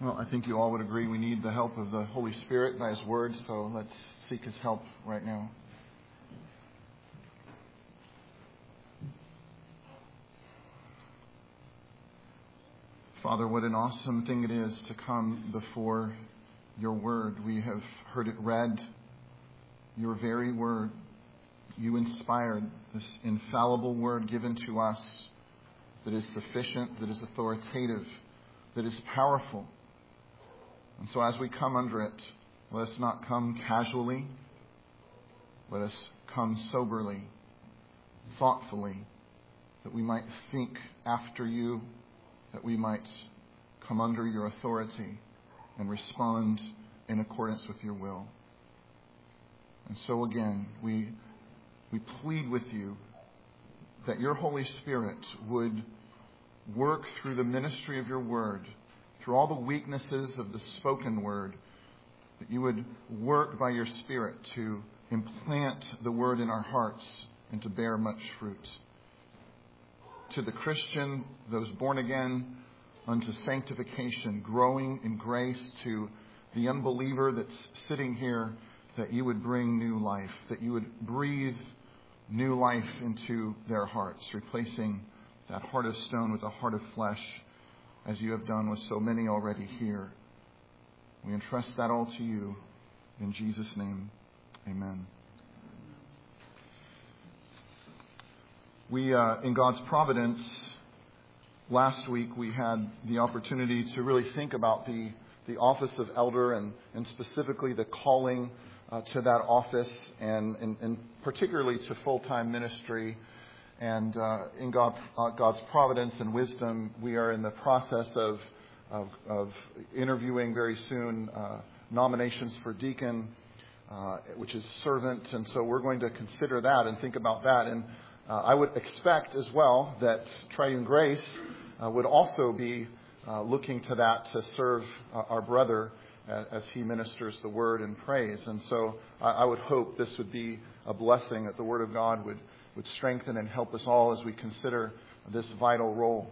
Well, I think you all would agree we need the help of the Holy Spirit by His Word, so let's seek His help right now. Father, what an awesome thing it is to come before Your Word. We have heard it read, Your very Word. You inspired this infallible Word given to us that is sufficient, that is authoritative, that is powerful. And so as we come under it, let us not come casually. Let us come soberly, thoughtfully, that we might think after You, that we might come under Your authority and respond in accordance with Your will. And so again, we plead with You that Your Holy Spirit would work through the ministry of Your Word, through all the weaknesses of the spoken Word, that You would work by Your Spirit to implant the Word in our hearts and to bear much fruit. To the Christian, those born again, unto sanctification, growing in grace, to the unbeliever that's sitting here, that You would bring new life, that You would breathe new life into their hearts, replacing that heart of stone with a heart of flesh, as You have done with so many already here. We entrust that all to You. In Jesus' name, amen. We, in God's providence, last week we had the opportunity to really think about the office of elder and specifically the calling to that office and particularly to full-time ministry. And in God's providence and wisdom, we are in the process of interviewing very soon nominations for deacon, which is servant. And so we're going to consider that and think about that. And I would expect as well that Triune Grace would also be looking to that to serve our brother as he ministers the word and prays. And so I would hope this would be a blessing, that the Word of God would strengthen and help us all as we consider this vital role.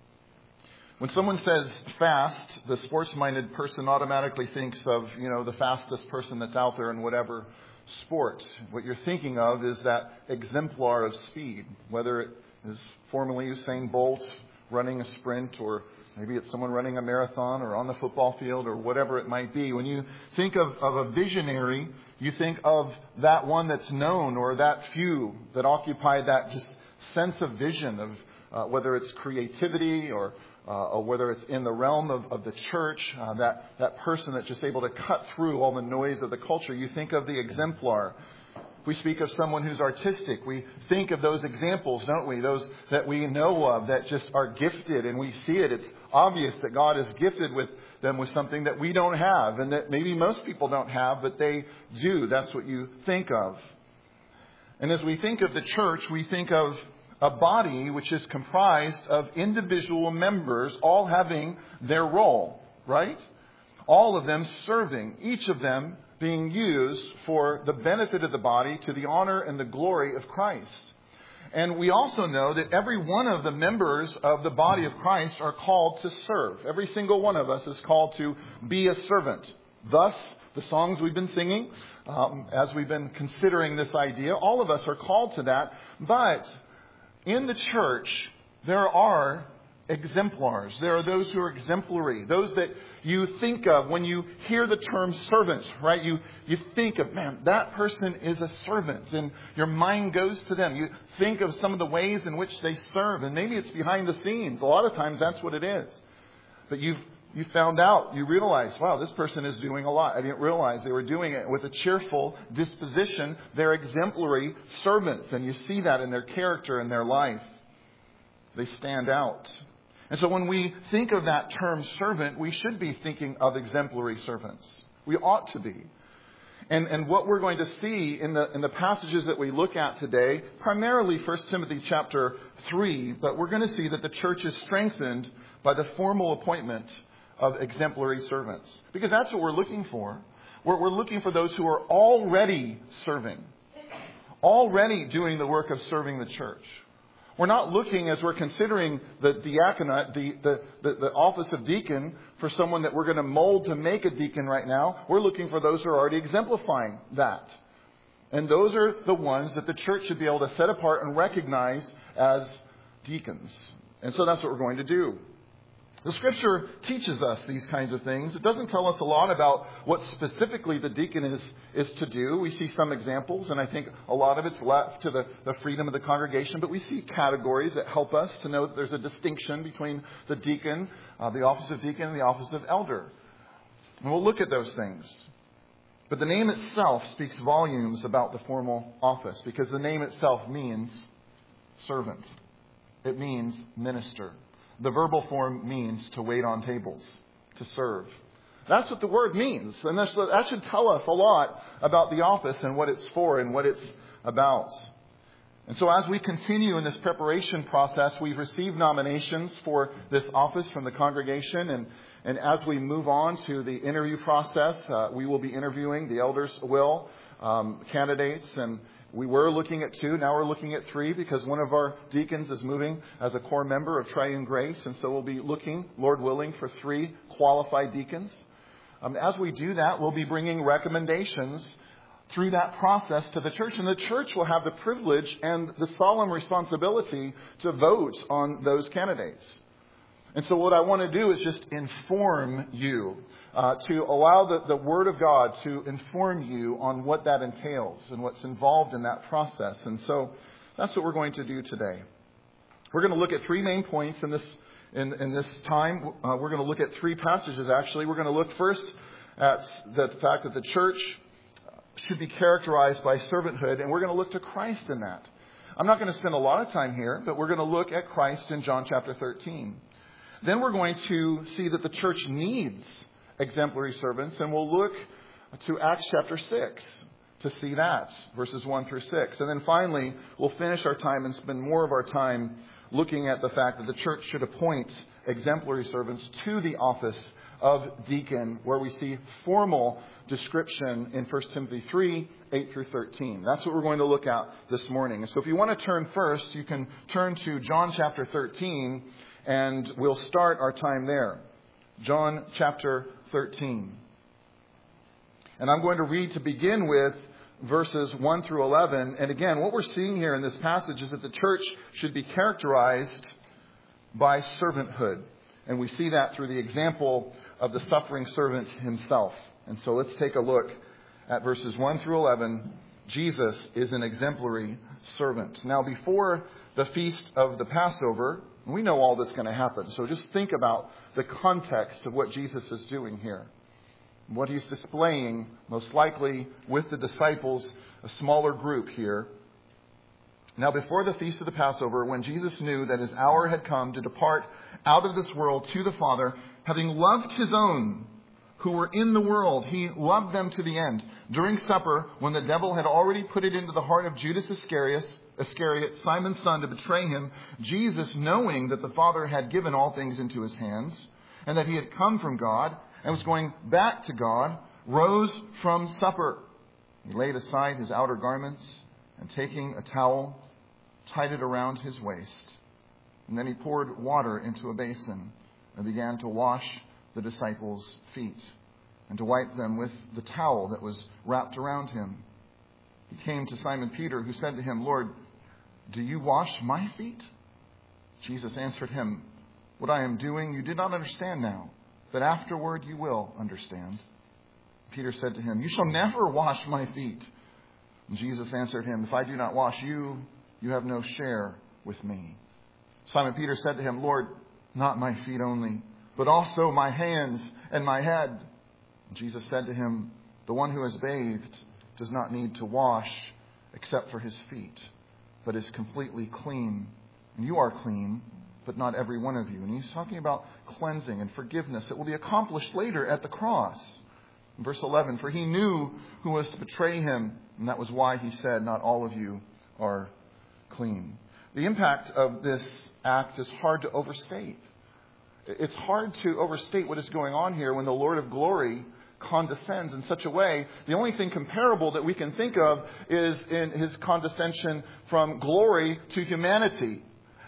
When someone says fast, the sports-minded person automatically thinks of, the fastest person that's out there in whatever sport. What you're thinking of is that exemplar of speed, whether it is formerly Usain Bolt running a sprint, or maybe it's someone running a marathon or on the football field or whatever it might be. When you think of a visionary, you think of that one that's known, or that few that occupy that just sense of vision of whether it's creativity or whether it's in the realm of the church, that person that's just able to cut through all the noise of the culture. You think of the exemplar. If we speak of someone who's artistic, we think of those examples, don't we? Those that we know of that just are gifted, and we see it. It's obvious that God has gifted them with something that we don't have, and that maybe most people don't have, but they do. That's what you think of. And as we think of the church, we think of a body which is comprised of individual members, all having their role, right? All of them serving, each of them being used for the benefit of the body, to the honor and the glory of Christ. And we also know that every one of the members of the body of Christ are called to serve. Every single one of us is called to be a servant. Thus, the songs we've been singing, as we've been considering this idea, all of us are called to that. But in the church, there are exemplars. There are those who are exemplary. Those that you think of when you hear the term servant, right? You think of, man, that person is a servant. And your mind goes to them. You think of some of the ways in which they serve. And maybe it's behind the scenes. A lot of times that's what it is. But you found out, you realize, wow, this person is doing a lot. I didn't realize they were doing it with a cheerful disposition. They're exemplary servants. And you see that in their character and their life. They stand out. And so when we think of that term servant, we should be thinking of exemplary servants. We ought to be. And what we're going to see in the passages that we look at today, primarily 1 Timothy chapter 3, but we're going to see that the church is strengthened by the formal appointment of exemplary servants. Because that's what we're looking for. We're looking for those who are already serving, already doing the work of serving the church, We're not looking, as we're considering the diaconate, the office of deacon, for someone that we're going to mold to make a deacon right now. We're looking for those who are already exemplifying that. And those are the ones that the church should be able to set apart and recognize as deacons. And so that's what we're going to do. The Scripture teaches us these kinds of things. It doesn't tell us a lot about what specifically the deacon is to do. We see some examples, and I think a lot of it's left to the freedom of the congregation. But we see categories that help us to know that there's a distinction between the deacon, the office of deacon, and the office of elder. And we'll look at those things. But the name itself speaks volumes about the formal office, because the name itself means servant. It means minister. The verbal form means to wait on tables, to serve. That's what the word means. And that should tell us a lot about the office and what it's for and what it's about. And so as we continue in this preparation process, we've received nominations for this office from the congregation. And as we move on to the interview process, we will be interviewing, the elders will, candidates. And we were looking at 2. Now we're looking at 3, because one of our deacons is moving as a core member of Triune Grace. And so we'll be looking, Lord willing, for 3 qualified deacons. As we do that, we'll be bringing recommendations through that process to the church. And the church will have the privilege and the solemn responsibility to vote on those candidates. And so what I want to do is just inform you, to allow the Word of God to inform you on what that entails and what's involved in that process. And so that's what we're going to do today. We're going to look at 3 main points in this time. We're going to look at 3 passages, actually. We're going to look first at the fact that the church should be characterized by servanthood, and we're going to look to Christ in that. I'm not going to spend a lot of time here, but we're going to look at Christ in John chapter 13. Then we're going to see that the church needs exemplary servants, and we'll look to Acts chapter 6 to see that, verses 1 through 6. And then finally, we'll finish our time and spend more of our time looking at the fact that the church should appoint exemplary servants to the office of deacon, where we see formal description in 1 Timothy 3, 8 through 13. That's what we're going to look at this morning. And so if you want to turn first, you can turn to John chapter 13, and we'll start our time there. John chapter 13. And I'm going to read to begin with verses 1 through 11. And again, what we're seeing here in this passage is that the church should be characterized by servanthood. And we see that through the example of the suffering servant himself. And so let's take a look at verses 1 through 11. Jesus is an exemplary servant. Now, before the feast of the Passover, we know all that's going to happen. So just think about the context of what Jesus is doing here. What he's displaying, most likely with the disciples, a smaller group here. Now, before the feast of the Passover, when Jesus knew that his hour had come to depart out of this world to the Father, having loved his own who were in the world, he loved them to the end. During supper, when the devil had already put it into the heart of Judas Iscariot, Simon's son, to betray him, Jesus, knowing that the Father had given all things into his hands, and that he had come from God and was going back to God, rose from supper. He laid aside his outer garments, and taking a towel, tied it around his waist. And then he poured water into a basin and began to wash the disciples' feet and to wipe them with the towel that was wrapped around him. He came to Simon Peter, who said to him, "Lord, do you wash my feet?" Jesus answered him, "What I am doing you did not understand now, but afterward you will understand." Peter said to him, "You shall never wash my feet." And Jesus answered him, "If I do not wash you, you have no share with me." Simon Peter said to him, "Lord, not my feet only, but also my hands and my head." And Jesus said to him, "The one who has bathed does not need to wash except for his feet, but is completely clean. And you are clean, but not every one of you." And he's talking about cleansing and forgiveness that will be accomplished later at the cross. In verse 11, for he knew who was to betray him, and that was why he said, "Not all of you are clean." The impact of this act is hard to overstate. It's hard to overstate what is going on here when the Lord of glory condescends in such a way. The only thing comparable that we can think of is in his condescension from glory to humanity.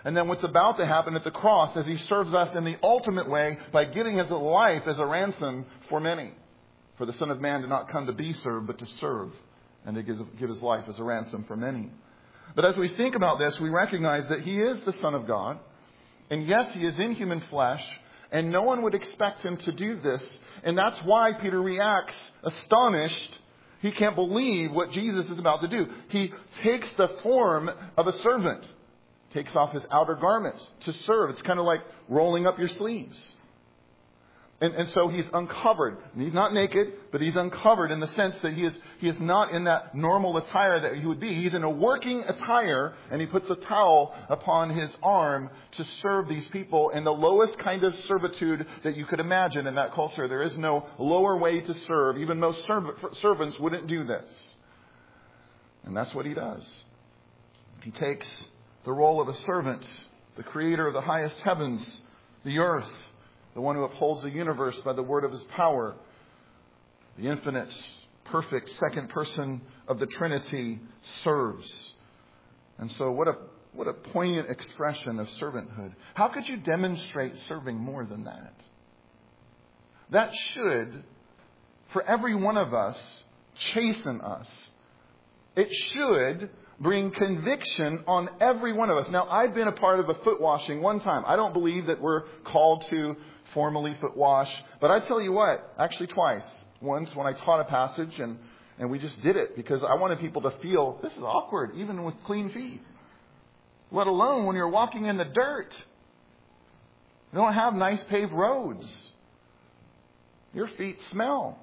And then what's about to happen at the cross as he serves us in the ultimate way by giving his life as a ransom for many. For the Son of Man did not come to be served, but to serve, and to give his life as a ransom for many. But as we think about this, we recognize that he is the Son of God. And yes, he is in human flesh. And no one would expect him to do this. And that's why Peter reacts astonished. He can't believe what Jesus is about to do. He takes the form of a servant. Takes off his outer garments to serve. It's kind of like rolling up your sleeves. And so he's uncovered. And he's not naked, but he's uncovered in the sense that he is not in that normal attire that he would be. He's in a working attire, and he puts a towel upon his arm to serve these people in the lowest kind of servitude that you could imagine in that culture. There is no lower way to serve. Even most servants wouldn't do this. And that's what he does. He takes the role of a servant, the creator of the highest heavens, the earth, the one who upholds the universe by the word of his power, the infinite, perfect second person of the Trinity serves. And so what a poignant expression of servanthood. How could you demonstrate serving more than that? That should, for every one of us, chasten us. It should bring conviction on every one of us. Now, I've been a part of a foot washing one time. I don't believe that we're called to formally foot wash. But I tell you what, actually twice. Once when I taught a passage and we just did it because I wanted people to feel this is awkward, even with clean feet. Let alone when you're walking in the dirt. You don't have nice paved roads. Your feet smell.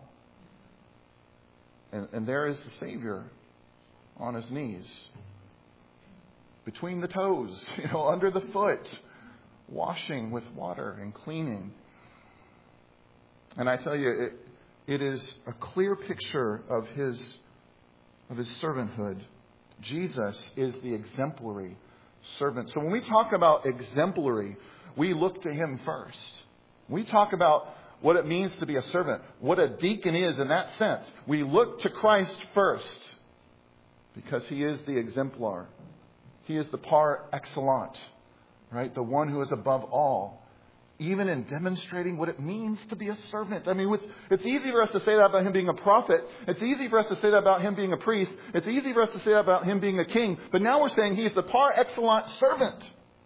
And there is the Savior on his knees, between the toes, under the foot, washing with water and cleaning. And I tell you, it is a clear picture of his servanthood. Jesus is the exemplary servant. So when we talk about exemplary, we look to him first. We talk about what it means to be a servant, what a deacon is in that sense. We look to Christ first because he is the exemplar. He is the par excellence, right? The one who is above all. Even in demonstrating what it means to be a servant. I mean, it's easy for us to say that about him being a prophet. It's easy for us to say that about him being a priest. It's easy for us to say that about him being a king. But now we're saying he is the par excellence servant.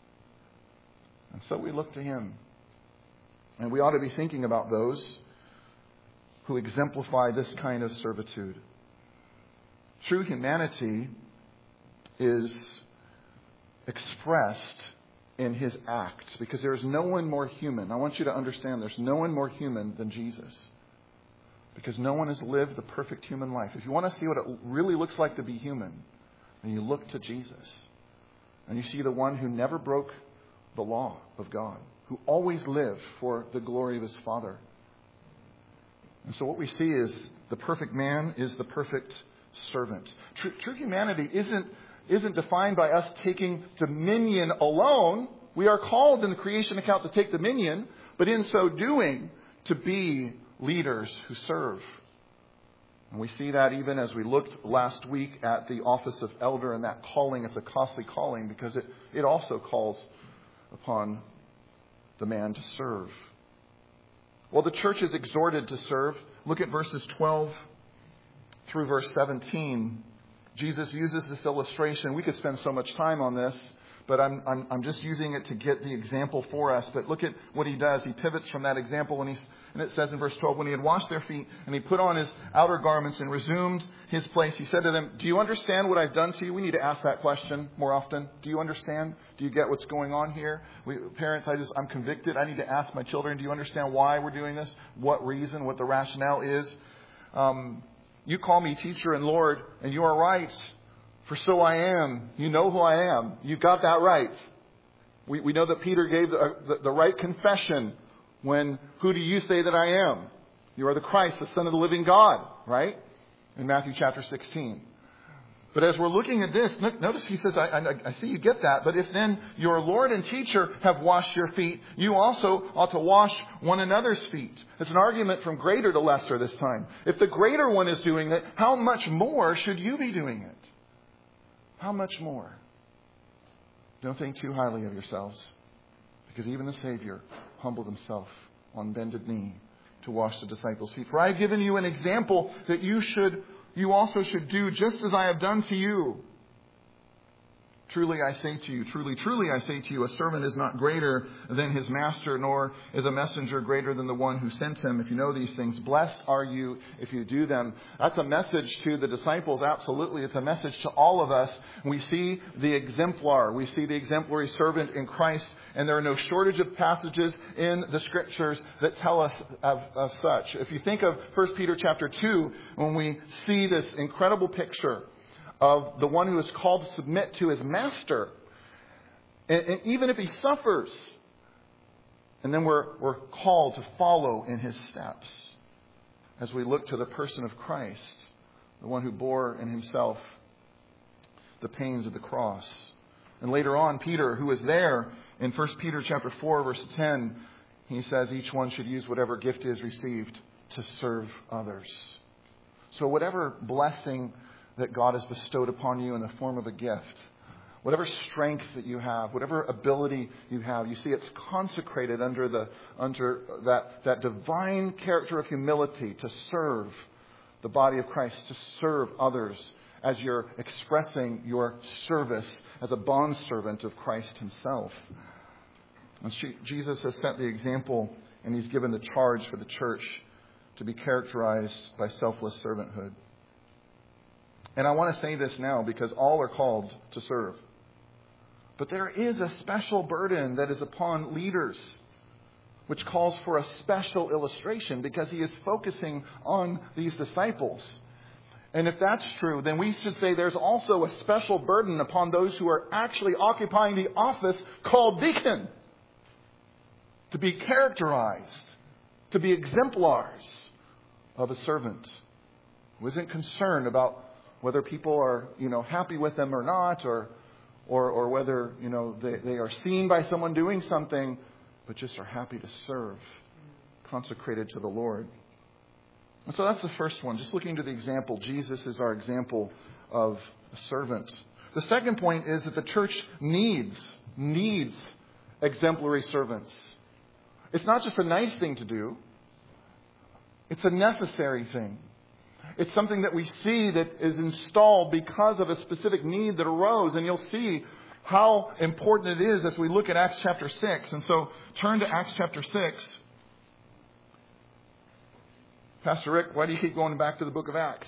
And so we look to him. And we ought to be thinking about those who exemplify this kind of servitude. True humanity is expressed in his acts, because there is no one more human. I want you to understand there's no one more human than Jesus, because no one has lived the perfect human life. If you want to see what it really looks like to be human, then you look to Jesus, and you see the one who never broke the law of God, who always lived for the glory of his Father. And so what we see is the perfect man is the perfect servant. True humanity isn't defined by us taking dominion alone. We are called in the creation account to take dominion, but in so doing, to be leaders who serve. And we see that even as we looked last week at the office of elder and that calling. It's a costly calling because it also calls upon the man to serve. Well, the church is exhorted to serve. Look at verses 12 through verse 17. Jesus uses this illustration. We could spend so much time on this, but I'm just using it to get the example for us. But look at what he does. He pivots from that example, and it says in verse 12, when he had washed their feet and he put on his outer garments and resumed his place, he said to them, "Do you understand what I've done to you?" We need to ask that question more often. Do you understand? Do you get what's going on here? Parents, I'm convicted. I need to ask my children, do you understand why we're doing this? What reason? What the rationale is? You call me teacher and Lord, and you are right, for so I am. You know who I am. You got that right. We know that Peter gave the right confession when, who do you say that I am? You are the Christ, the Son of the living God, right? In Matthew chapter 16. But as we're looking at this, notice he says, I see you get that, but if then your Lord and teacher have washed your feet, you also ought to wash one another's feet. It's an argument from greater to lesser this time. If the greater one is doing it, how much more should you be doing it? How much more? Don't think too highly of yourselves, because even the Savior humbled himself on bended knee to wash the disciples' feet. For I have given you an example that you also should do just as I have done to you. Truly I say to you, truly I say to you, a servant is not greater than his master, nor is a messenger greater than the one who sent him. If you know these things, blessed are you if you do them. That's a message to the disciples, absolutely. It's a message to all of us. We see the exemplar. We see the exemplary servant in Christ, and there are no shortage of passages in the Scriptures that tell us of such. If you think of 1 Peter chapter 2, when we see this incredible picture of the one who is called to submit to his master, and even if he suffers, and then we're called to follow in his steps as we look to the person of Christ, the one who bore in himself the pains of the cross. And later on, Peter, who is there in 1 Peter chapter 4, verse 10, he says each one should use whatever gift he has received to serve others. So whatever blessing that God has bestowed upon you in the form of a gift, whatever strength that you have, whatever ability you have, you see it's consecrated under that divine character of humility to serve the body of Christ, to serve others as you're expressing your service as a bondservant of Christ himself. And Jesus has set the example, and he's given the charge for the church to be characterized by selfless servanthood. And I want to say this now because all are called to serve. But there is a special burden that is upon leaders, which calls for a special illustration because he is focusing on these disciples. And if that's true, then we should say there's also a special burden upon those who are actually occupying the office called deacon, to be characterized, to be exemplars of a servant who isn't concerned about whether people are, happy with them or not, or whether, they are seen by someone doing something, but just are happy to serve, consecrated to the Lord. And so that's the first one. Just looking to the example, Jesus is our example of a servant. The second point is that the church needs exemplary servants. It's not just a nice thing to do. It's a necessary thing. It's something that we see that is installed because of a specific need that arose. And you'll see how important it is as we look at Acts chapter 6. And so turn to Acts chapter 6. Pastor Rick, why do you keep going back to the book of Acts?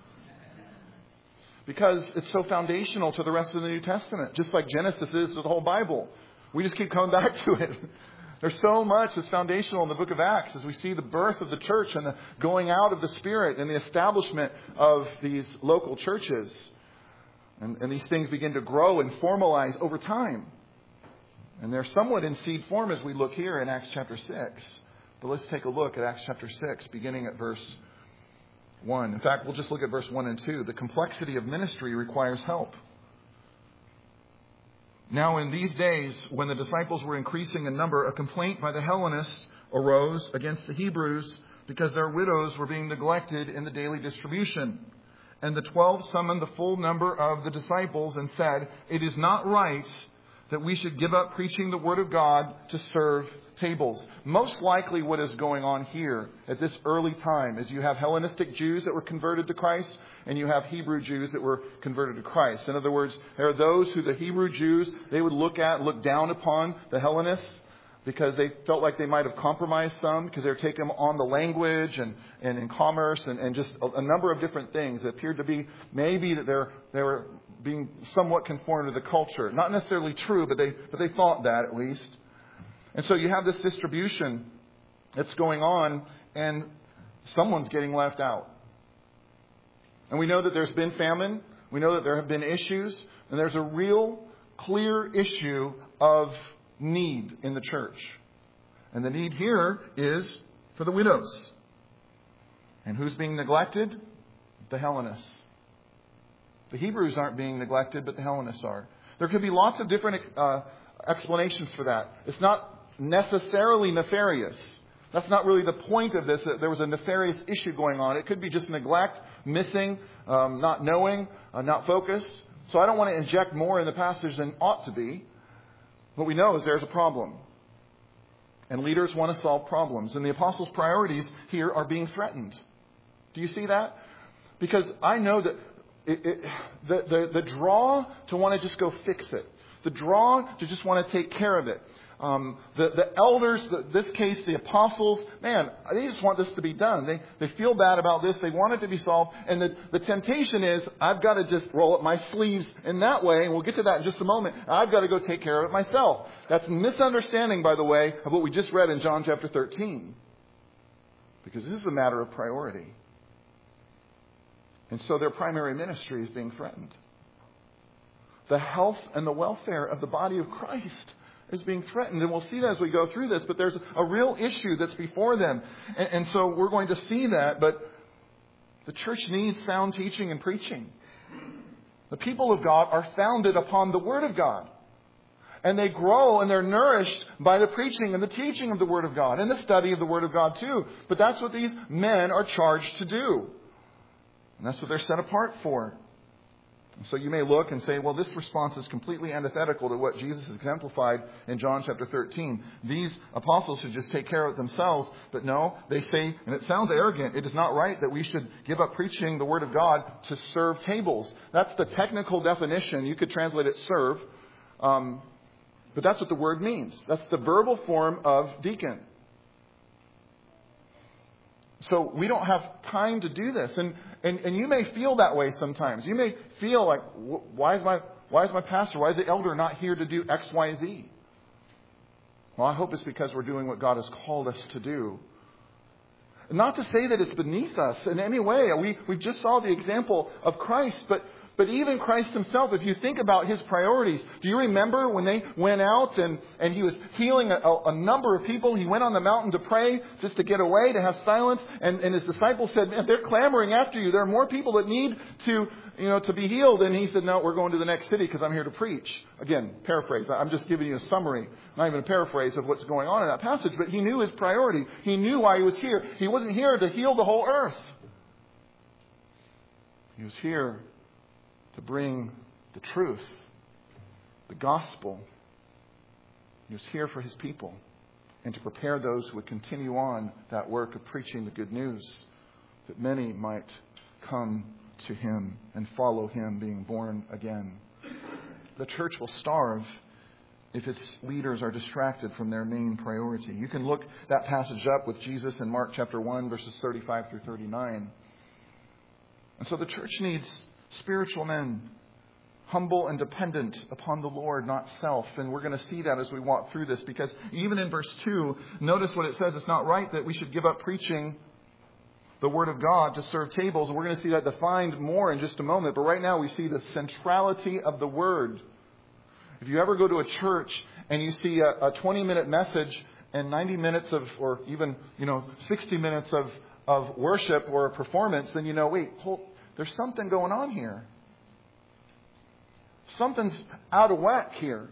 Because it's so foundational to the rest of the New Testament, just like Genesis is to the whole Bible. We just keep coming back to it. There's so much that's foundational in the book of Acts as we see the birth of the church and the going out of the Spirit and the establishment of these local churches. And these things begin to grow and formalize over time. And they're somewhat in seed form as we look here in Acts chapter 6. But let's take a look at Acts chapter 6, beginning at verse 1. In fact, we'll just look at verse 1 and 2. The complexity of ministry requires help. Now in these days, when the disciples were increasing in number, a complaint by the Hellenists arose against the Hebrews because their widows were being neglected in the daily distribution. And the 12 summoned the full number of the disciples and said, "It is not right that we should give up preaching the word of God to serve tables." Most likely what is going on here at this early time is you have Hellenistic Jews that were converted to Christ and you have Hebrew Jews that were converted to Christ. In other words, there are those who the Hebrew Jews, they would look down upon the Hellenists because they felt like they might have compromised some because they were taking on the language and in commerce and just a number of different things. It appeared to be maybe that they were being somewhat conformed to the culture. Not necessarily true, but they thought that at least. And so you have this distribution that's going on, and someone's getting left out. And we know that there's been famine. We know that there have been issues. And there's a real clear issue of need in the church. And the need here is for the widows. And who's being neglected? The Hellenists. The Hebrews aren't being neglected, but the Hellenists are. There could be lots of different explanations for that. It's not necessarily nefarious. That's not really the point of this, that there was a nefarious issue going on. It could be just neglect, missing, not knowing, not focused. So I don't want to inject more in the passage than ought to be. What we know is there's a problem. And leaders want to solve problems. And the apostles' priorities here are being threatened. Do you see that? Because I know that the draw to want to just go fix it, the draw to just want to take care of it, the elders, in this case, the apostles, man, they just want this to be done. They feel bad about this. They want it to be solved. And the temptation is, I've got to just roll up my sleeves in that way. And we'll get to that in just a moment. I've got to go take care of it myself. That's a misunderstanding, by the way, of what we just read in John chapter 13. Because this is a matter of priority. And so their primary ministry is being threatened. The health and the welfare of the body of Christ is being threatened. And we'll see that as we go through this. But there's a real issue that's before them. And so we're going to see that. But the church needs sound teaching and preaching. The people of God are founded upon the Word of God. And they grow and they're nourished by the preaching and the teaching of the Word of God. And the study of the Word of God too. But that's what these men are charged to do. And that's what they're set apart for. And so you may look and say, well, this response is completely antithetical to what Jesus has exemplified in John chapter 13. These apostles should just take care of it themselves. But no, they say, and it sounds arrogant, it is not right that we should give up preaching the Word of God to serve tables. That's the technical definition. You could translate it serve. But that's what the word means. That's the verbal form of deacon. So we don't have time to do this. And you may feel that way sometimes. You may feel like, why is my pastor, why is the elder not here to do X, Y, Z? Well, I hope it's because we're doing what God has called us to do. Not to say that it's beneath us in any way. We just saw the example of Christ, but even Christ himself, if you think about his priorities, do you remember when they went out and he was healing a number of people? He went on the mountain to pray, just to get away, to have silence. And his disciples said, man, they're clamoring after you. There are more people that need to be healed. And he said, no, we're going to the next city because I'm here to preach. Again, paraphrase. I'm just giving you a summary, not even a paraphrase of what's going on in that passage. But he knew his priority. He knew why he was here. He wasn't here to heal the whole earth. He was here to bring the truth, the gospel. He was here for his people and to prepare those who would continue on that work of preaching the good news, that many might come to him and follow him, being born again. The church will starve if its leaders are distracted from their main priority. You can look that passage up with Jesus in Mark chapter 1, verses 35 through 39. And so the church needs spiritual men, humble and dependent upon the Lord, not self. And we're going to see that as we walk through this, because even in verse 2, notice what it says. It's not right that we should give up preaching the Word of God to serve tables. And we're going to see that defined more in just a moment. But right now we see the centrality of the Word. If you ever go to a church and you see a 20-minute message and 90 minutes of, or even 60 minutes of worship or a performance, then there's something going on here. Something's out of whack here.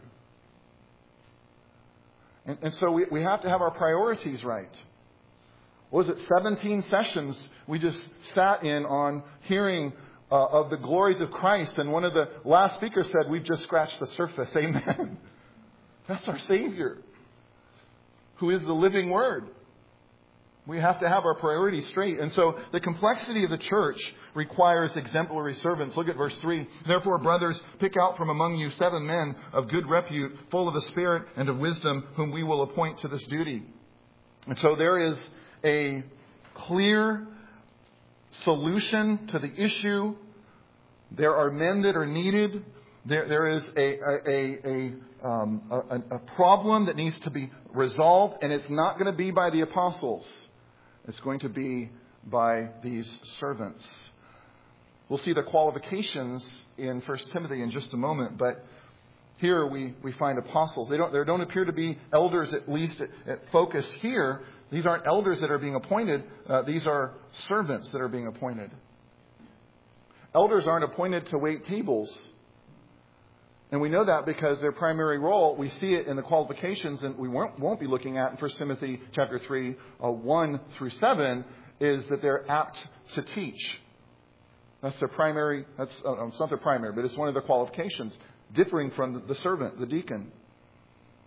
And so we have to have our priorities right. What was it, 17 sessions we just sat in on hearing of the glories of Christ. And one of the last speakers said, we've just scratched the surface. Amen. That's our Savior, who is the living Word. We have to have our priorities straight. And so the complexity of the church requires exemplary servants. Look at verse 3. Therefore, brothers, pick out from among you 7 men of good repute, full of the Spirit and of wisdom, whom we will appoint to this duty. And so there is a clear solution to the issue. There are men that are needed. There is a problem that needs to be resolved, and it's not going to be by the apostles. It's going to be by these servants. We'll see the qualifications in 1 Timothy in just a moment, but here we find apostles. There don't appear to be elders, at least at focus here. These aren't elders that are being appointed. These are servants that are being appointed. Elders aren't appointed to wait tables. And we know that because their primary role, we see it in the qualifications, and we won't be looking at in 1 Timothy chapter 3, 1 through 7, is that they're apt to teach. That's their primary, it's not their primary, but it's one of the qualifications, differing from the servant, the deacon.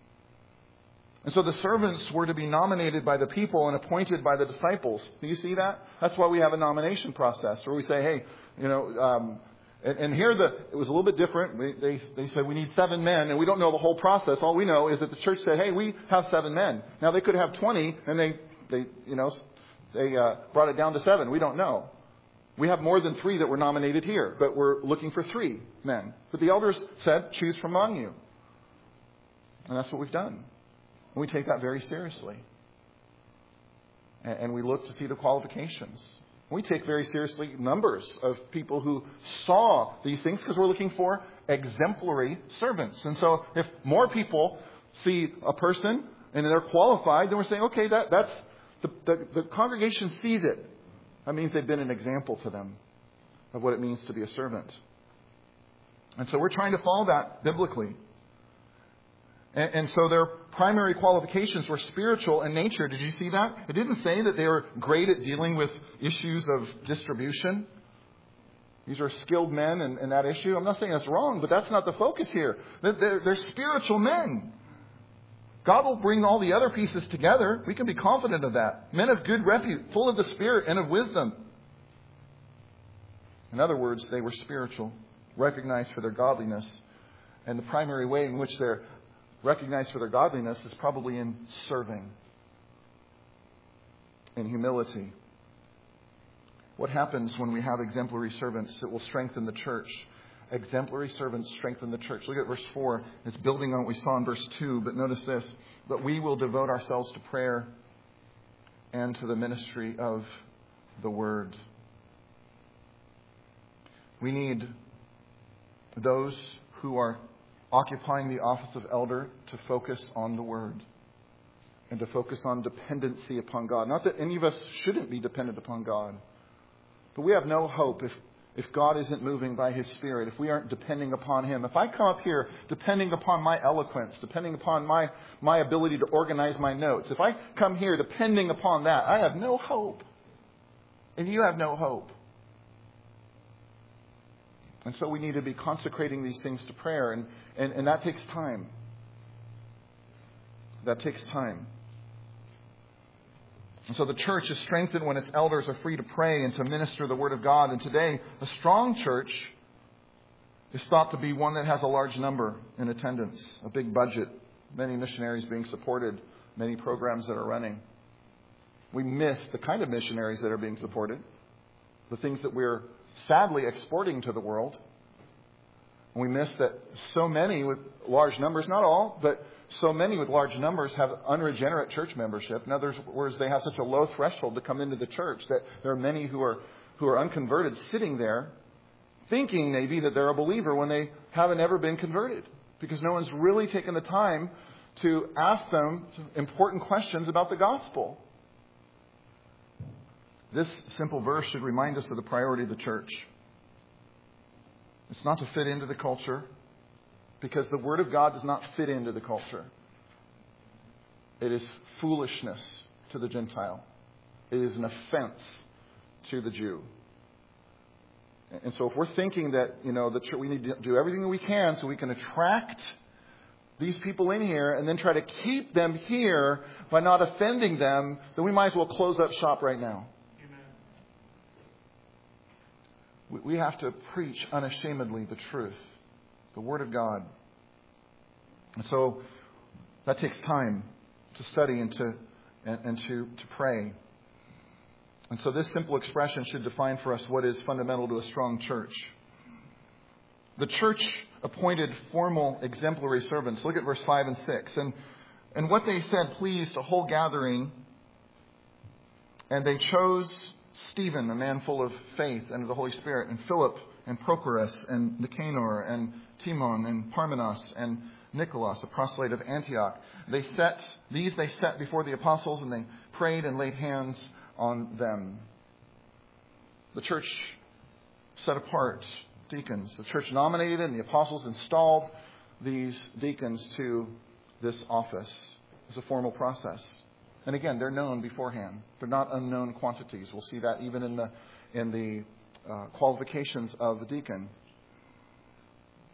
And so the servants were to be nominated by the people and appointed by the disciples. Do you see that? That's why we have a nomination process where we say, hey, and here it was a little bit different. They said we need 7 men, and we don't know the whole process. All we know is that the church said, hey, we have 7 men. Now they could have 20, and they brought it down to 7. We don't know. We have more than 3 that were nominated here, but we're looking for 3 men. But the elders said, choose from among you. And that's what we've done. And we take that very seriously. And we look to see the qualifications. We take very seriously numbers of people who saw these things because we're looking for exemplary servants. And so if more people see a person and they're qualified, then we're saying, okay, that's the congregation sees it. That means they've been an example to them of what it means to be a servant. And so we're trying to follow that biblically. And so their primary qualifications were spiritual in nature. Did you see that? It didn't say that they were great at dealing with issues of distribution. These are skilled men in that issue. I'm not saying that's wrong, but that's not the focus here. They're spiritual men. God will bring all the other pieces together. We can be confident of that. Men of good repute, full of the Spirit and of wisdom. In other words, they were spiritual, recognized for their godliness. And the primary way in which they're recognized for their godliness is probably in serving, in humility. What happens when we have exemplary servants? It will strengthen the church. Exemplary servants strengthen the church. Look at verse 4. It's building on what we saw in verse 2. But notice this. But we will devote ourselves to prayer and to the ministry of the word. We need those who are occupying the office of elder to focus on the word and to focus on dependency upon God. Not that any of us shouldn't be dependent upon God, but we have no hope if God isn't moving by His Spirit, if we aren't depending upon Him. If I come up here depending upon my eloquence, depending upon my ability to organize my notes, if I come here depending upon that, I have no hope. And you have no hope. And so we need to be consecrating these things to prayer. And that takes time. That takes time. And so the church is strengthened when its elders are free to pray and to minister the Word of God. And today, a strong church is thought to be one that has a large number in attendance, a big budget, many missionaries being supported, many programs that are running. We miss the kind of missionaries that are being supported, the things that we're sadly exporting to the world. And we miss that so many with large numbers, not all, but so many with large numbers have unregenerate church membership. In other words, they have such a low threshold to come into the church that there are many who are unconverted sitting there thinking maybe that they're a believer when they haven't ever been converted, because no one's really taken the time to ask them important questions about the gospel. This simple verse should remind us of the priority of the church. It's not to fit into the culture, because the Word of God does not fit into the culture. It is foolishness to the Gentile. It is an offense to the Jew. And so if we're thinking that, the church, we need to do everything that we can so we can attract these people in here and then try to keep them here by not offending them, then we might as well close up shop right now. We have to preach unashamedly the truth, the Word of God. And so that takes time to study and to pray. And so this simple expression should define for us what is fundamental to a strong church. The church appointed formal exemplary servants. Look at verse 5 and 6. And what they said pleased a whole gathering, and they chose Stephen, a man full of faith and of the Holy Spirit, and Philip, and Prochorus, and Nicanor, and Timon, and Parmenas, and Nicholas, a proselyte of Antioch. They set before the apostles, and they prayed and laid hands on them. The church set apart deacons. The church nominated, and the apostles installed these deacons to this office. It's a formal process. And again, they're known beforehand. They're not unknown quantities. We'll see that even in the qualifications of the deacon.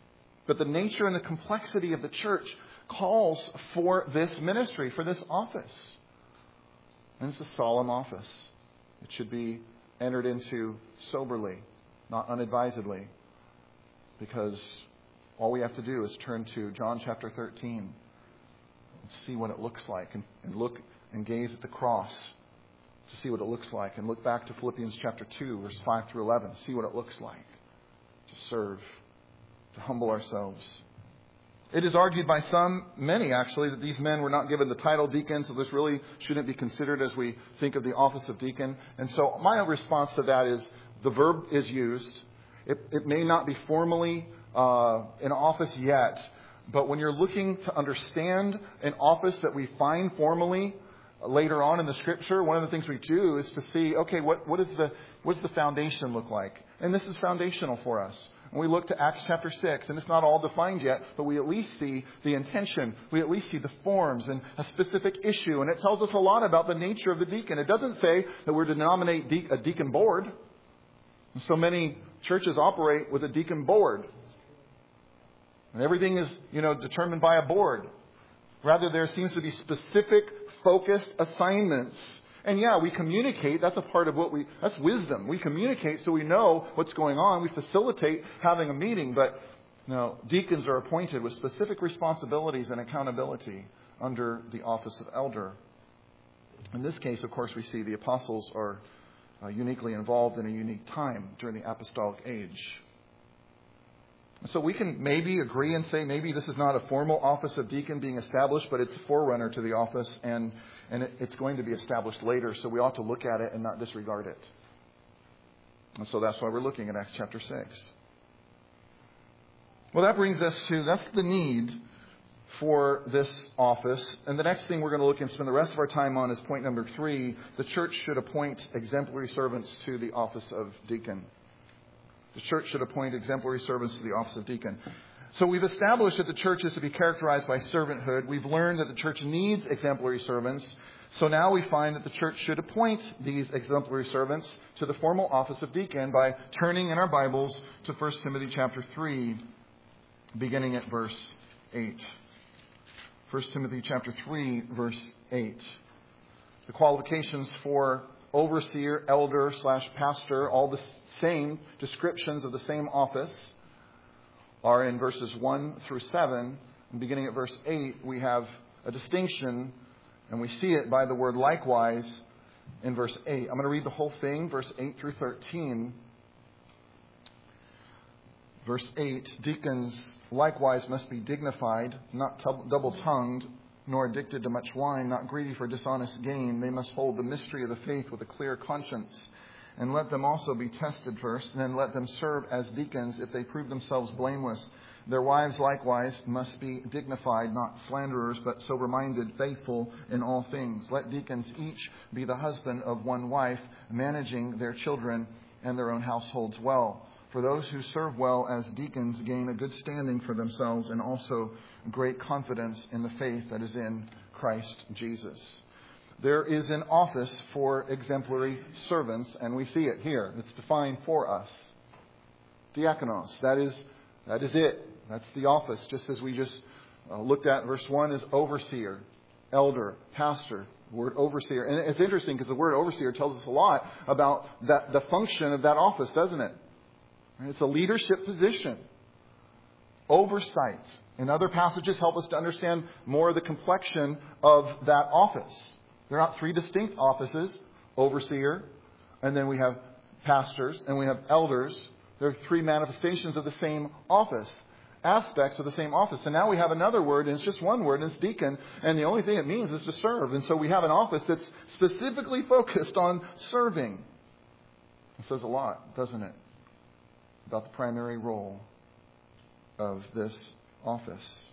But the nature and the complexity of the church calls for this ministry, for this office. And it's a solemn office. It should be entered into soberly, not unadvisedly, because all we have to do is turn to John chapter 13 and see what it looks like, and look and gaze at the cross to see what it looks like, and look back to Philippians chapter 2, verse 5 through 11, see what it looks like to serve, to humble ourselves. It is argued by many actually, that these men were not given the title deacon, so this really shouldn't be considered as we think of the office of deacon. And so my response to that is the verb is used. It may not be formally in office yet, but when you're looking to understand an office that we find formally later on in the Scripture, one of the things we do is to see, okay, what does the foundation look like? And this is foundational for us. When we look to Acts chapter 6, and it's not all defined yet, but we at least see the intention. We at least see the forms and a specific issue. And it tells us a lot about the nature of the deacon. It doesn't say that we're to nominate a deacon board. And so many churches operate with a deacon board. And everything is, determined by a board. Rather, there seems to be specific, focused assignments. And yeah, we communicate. That's a part of that's wisdom. We communicate so we know what's going on. We facilitate having a meeting. But no, deacons are appointed with specific responsibilities and accountability under the office of elder. In this case, of course, we see the apostles are uniquely involved in a unique time during the apostolic age. So we can maybe agree and say maybe this is not a formal office of deacon being established, but it's a forerunner to the office, and it's going to be established later, so we ought to look at it and not disregard it. And so that's why we're looking at Acts chapter 6. Well, that brings us to, that's the need for this office. And the next thing we're going to look and spend the rest of our time on is point number 3. The church should appoint exemplary servants to the office of deacon. The church should appoint exemplary servants to the office of deacon. So we've established that the church is to be characterized by servanthood. We've learned that the church needs exemplary servants. So now we find that the church should appoint these exemplary servants to the formal office of deacon by turning in our Bibles to 1 Timothy chapter 3, beginning at verse 8. 1 Timothy chapter 3, verse 8. The qualifications for overseer, elder / pastor, all the same descriptions of the same office, are in verses 1 through 7. And beginning at verse 8, we have a distinction, and we see it by the word likewise in verse 8. I'm going to read the whole thing, verse 8 through 13. Verse 8, deacons likewise must be dignified, not double-tongued, nor addicted to much wine, not greedy for dishonest gain. They must hold the mystery of the faith with a clear conscience. And let them also be tested first, and then let them serve as deacons if they prove themselves blameless. Their wives likewise must be dignified, not slanderers, but sober-minded, faithful in all things. Let deacons each be the husband of one wife, managing their children and their own households well. For those who serve well as deacons gain a good standing for themselves and also great confidence in the faith that is in Christ Jesus. There is an office for exemplary servants, and we see it here. It's defined for us. Diakonos, that is it. That's the office, just as we just looked at. Verse 1 is overseer, elder, pastor. The word overseer. And it's interesting because the word overseer tells us a lot about the function of that office, doesn't it? It's a leadership position. Oversight. And other passages help us to understand more of the complexion of that office. There are not 3 distinct offices. Overseer, and then we have pastors, and we have elders. There are 3 manifestations of the same office. Aspects of the same office. And now we have another word, and it's just one word, and it's deacon. And the only thing it means is to serve. And so we have an office that's specifically focused on serving. It says a lot, doesn't it? About the primary role of this office.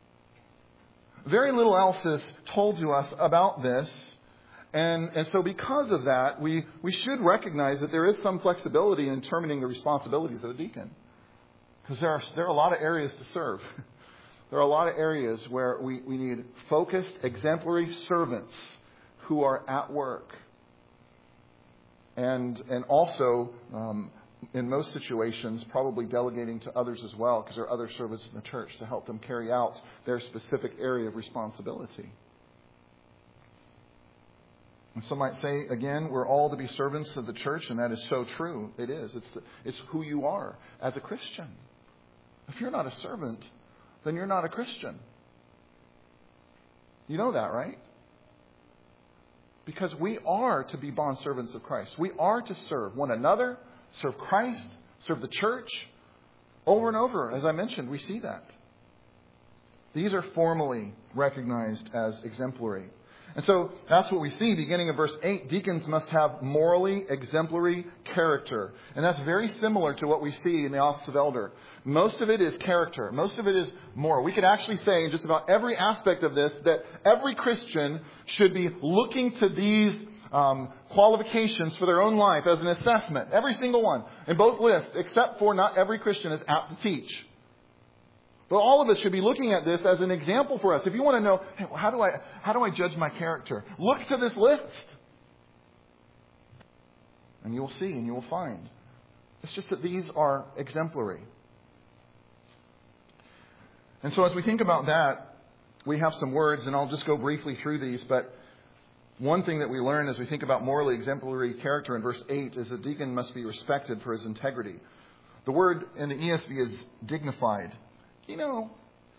Very little else is told to us about this. And so because of that, we should recognize that there is some flexibility in determining the responsibilities of a deacon. Because there are a lot of areas to serve. There are a lot of areas where we need focused, exemplary servants who are at work. And also in most situations, probably delegating to others as well, because there are other servants in the church to help them carry out their specific area of responsibility. And some might say, again, we're all to be servants of the church, and that is so true. It is. It's who you are as a Christian. If you're not a servant, then you're not a Christian. You know that, right? Because we are to be bondservants of Christ. We are to serve one another, serve Christ, serve the church. Over and over, as I mentioned, we see that. These are formally recognized as exemplary. And so that's what we see beginning of verse 8. Deacons must have morally exemplary character. And that's very similar to what we see in the office of elder. Most of it is character. Most of it is moral. We could actually say in just about every aspect of this that every Christian should be looking to these qualifications for their own life as an assessment. Every single one in both lists, except for not every Christian is apt to teach. But all of us should be looking at this as an example for us. If you want to know, hey, how do I judge my character? Look to this list. And you will see and you will find. It's just that these are exemplary. And so as we think about that, we have some words, and I'll just go briefly through these. But one thing that we learn as we think about morally exemplary character in verse 8 is a deacon must be respected for his integrity. The word in the ESV is dignified. You know,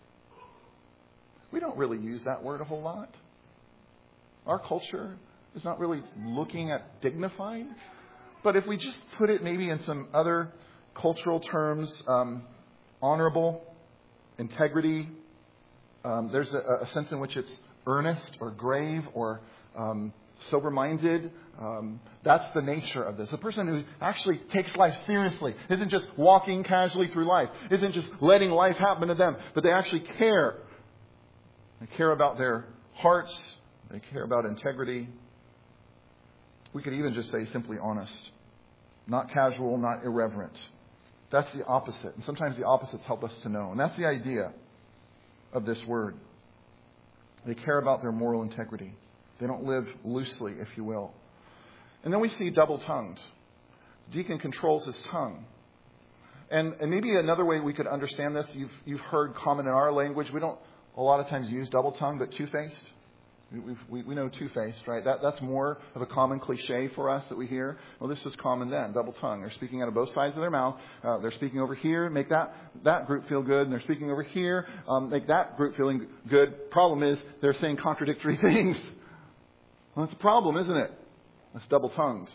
we don't really use that word a whole lot. Our culture is not really looking at dignified. But if we just put it maybe in some other cultural terms, honorable, integrity, there's a sense in which it's earnest or grave or sober-minded. That's the nature of this. A person who actually takes life seriously, isn't just walking casually through life, isn't just letting life happen to them, but they actually care. They care about their hearts. They care about integrity. We could even just say simply honest. Not casual, not irreverent. That's the opposite. And sometimes the opposites help us to know. And that's the idea of this word. They care about their moral integrity. They don't live loosely, if you will. And then we see double-tongued. Deacon controls his tongue. And maybe another way we could understand this, you've heard common in our language, we don't a lot of times use double-tongued, but two-faced. We know two-faced, right? That's more of a common cliche for us that we hear. Well, this is common then, double-tongued. They're speaking out of both sides of their mouth. They're speaking over here, make that group feel good. And they're speaking over here, make that group feeling good. Problem is, they're saying contradictory things. Well, that's a problem, isn't it? That's double-tongued.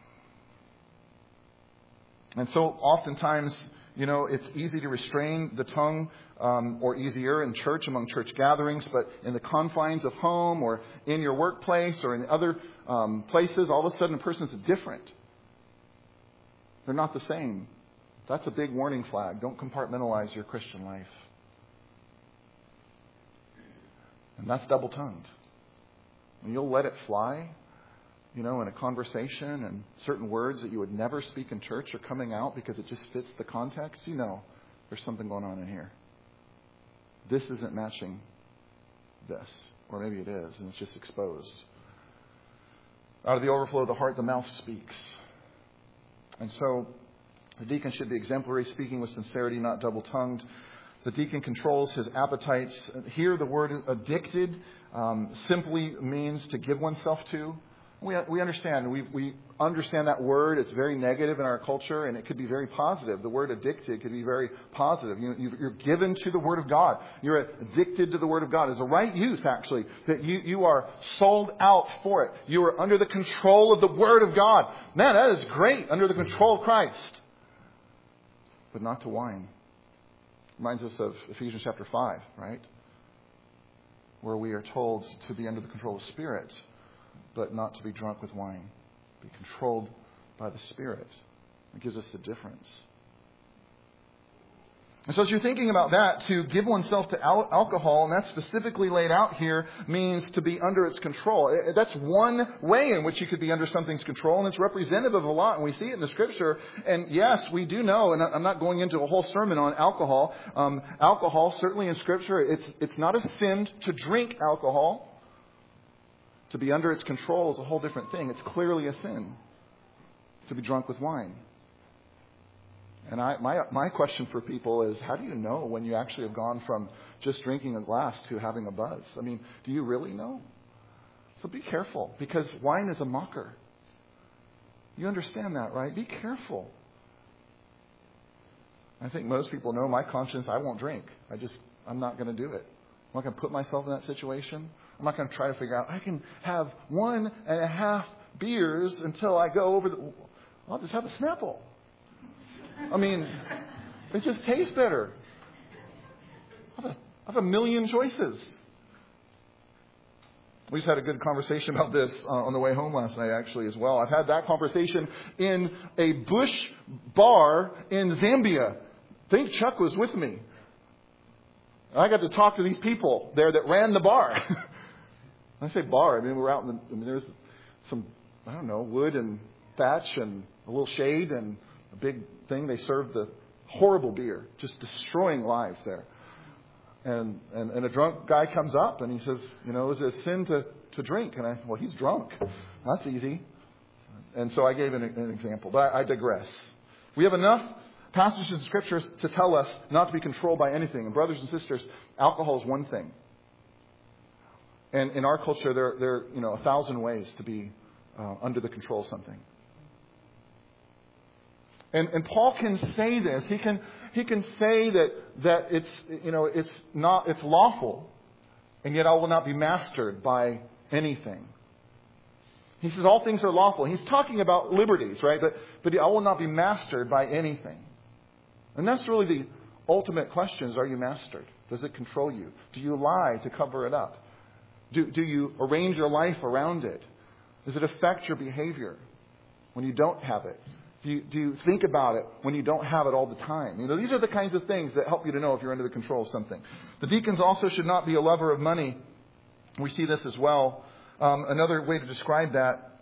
And so oftentimes, it's easy to restrain the tongue, or easier in church, among church gatherings, but in the confines of home or in your workplace or in other places, all of a sudden a person's different. They're not the same. That's a big warning flag. Don't compartmentalize your Christian life. And that's double-tongued. And you'll let it fly, in a conversation, and certain words that you would never speak in church are coming out because it just fits the context. There's something going on in here. This isn't matching this. Or maybe it is, and it's just exposed. Out of the overflow of the heart, the mouth speaks. And so the deacon should be exemplary, speaking with sincerity, not double-tongued. The deacon controls his appetites. Here the word addicted simply means to give oneself to. We understand. We understand that word. It's very negative in our culture, and it could be very positive. The word addicted could be very positive. You're given to the Word of God. You're addicted to the Word of God. It's a right use, actually, that you are sold out for it. You are under the control of the Word of God. Man, that is great, under the control of Christ. But not to wine. Reminds us of Ephesians chapter 5, right? Where we are told to be under the control of the Spirit, but not to be drunk with wine. Be controlled by the Spirit. It gives us the difference. And so as you're thinking about that, to give oneself to alcohol, and that's specifically laid out here, means to be under its control. That's one way in which you could be under something's control, and it's representative of a lot, and we see it in the Scripture. And yes, we do know, and I'm not going into a whole sermon on alcohol. Alcohol, certainly in Scripture, it's not a sin to drink alcohol. To be under its control is a whole different thing. It's clearly a sin to be drunk with wine. And my question for people is, how do you know when you actually have gone from just drinking a glass to having a buzz? I mean, do you really know? So be careful, because wine is a mocker. You understand that, right? Be careful. I think most people know my conscience. I won't drink. I'm not going to do it. I'm not going to put myself in that situation. I'm not going to try to figure out, I can have 1.5 beers until I go over I'll just have a Snapple. I mean, it just tastes better. I have a million choices. We just had a good conversation about this on the way home last night, actually, as well. I've had that conversation in a bush bar in Zambia. I think Chuck was with me. I got to talk to these people there that ran the bar. When I say bar, I mean, we're out there's some, wood and thatch and a little shade and a big thing. They served the horrible beer, just destroying lives there. And a drunk guy comes up and he says, is it a sin to drink? And he's drunk. That's easy. And so I gave an example, but I digress. We have enough passages in Scriptures to tell us not to be controlled by anything. And brothers and sisters, alcohol is one thing. And in our culture, there are 1,000 ways to be under the control of something. And Paul can say this. He can say that it's lawful, and yet I will not be mastered by anything. He says all things are lawful. He's talking about liberties, right? But I will not be mastered by anything. And that's really the ultimate question: is, are you mastered? Does it control you? Do you lie to cover it up? Do you arrange your life around it? Does it affect your behavior when you don't have it? Do you think about it when you don't have it all the time? These are the kinds of things that help you to know if you're under the control of something. The deacons also should not be a lover of money. We see this as well. Another way to describe that,